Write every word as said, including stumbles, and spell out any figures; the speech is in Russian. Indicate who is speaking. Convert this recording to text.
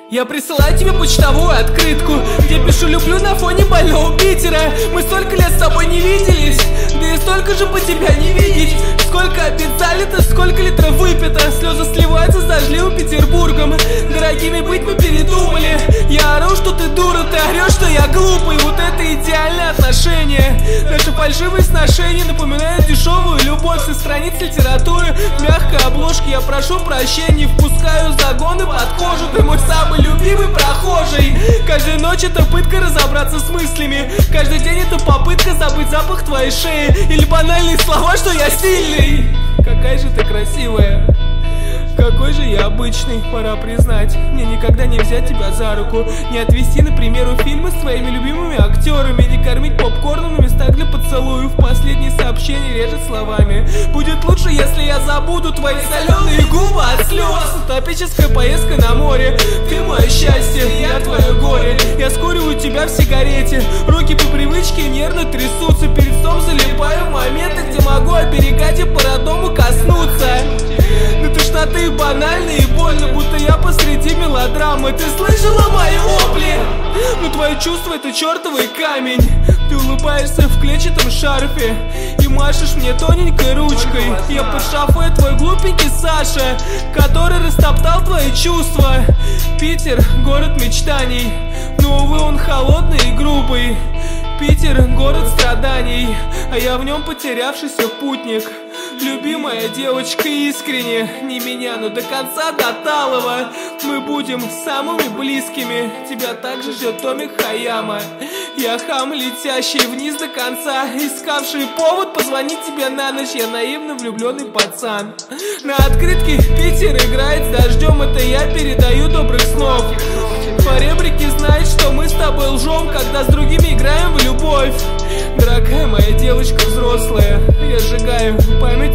Speaker 1: Я присылаю тебе почтовую открытку, где пишу «люблю» на фоне больного Питера. Мы столько лет с тобой не виделись, да и столько же по тебя не видеть. Сколько обид залито, сколько литров выпито, слезы сливаются с дождливым Петербургом. Дорогими быть мы передумали. Я ору, что ты дура, ты орешь, что я глупый. Вот это идеальное отношение. Наши фальшивые сношения напоминают дешевую любовь со страниц литературы. В мягкой обложке я прошу прощения, впускаю загоны под кожу. Ты мой самый любимый прохожий. Каждая ночь это пытка разобраться с мыслями. Каждый день это попытка забыть запах твоей шеи. Или банальные слова, что я сильный. Какая же ты красивая. Какой же я обычный, пора признать. Мне никогда не взять тебя за руку, не отвезти, например, у фильмы с твоими любимыми актерами, не кормить попкорном на местах для поцелуев. Последние сообщения режет словами. Будет лучше, если я забуду твои соленые губы от слез. Утопическая поездка на море. Ты мое счастье, я твое горе. Я скуриваю тебя в сигарете. Руки по привычке нервно трясутся. Перед сном залипаю в моменты, где могу оберегать и по-родному коснуться. Да тошноты и банально и больно, будто я посреди мелодрамы. Ты слышала мои вопли? Но твое чувство это чертовый камень. Ты улыбаешься в клетчатом шарфе и машешь мне тоненькой ручкой. Я под шофе твой глупенький Саша, который растоптал твои чувства. Питер — город мечтаний, но, увы, он холодный и грубый. Питер — город страданий, а я в нем потерявшийся путник. Любимая девочка, искренне, не меня, но до конца, до талого мы будем самыми близкими. Тебя также ждет Томми Хаяма. Я хам, летящий вниз до конца, искавший повод позвонить тебе на ночь. Я наивно влюбленный пацан. На открытке Питер играет с дождем, это я передаю добрых снов. По ребрике знает, что мы с тобой лжем, когда с другими играем в любовь. Дорогая моя девочка взрослая, я сжигаю память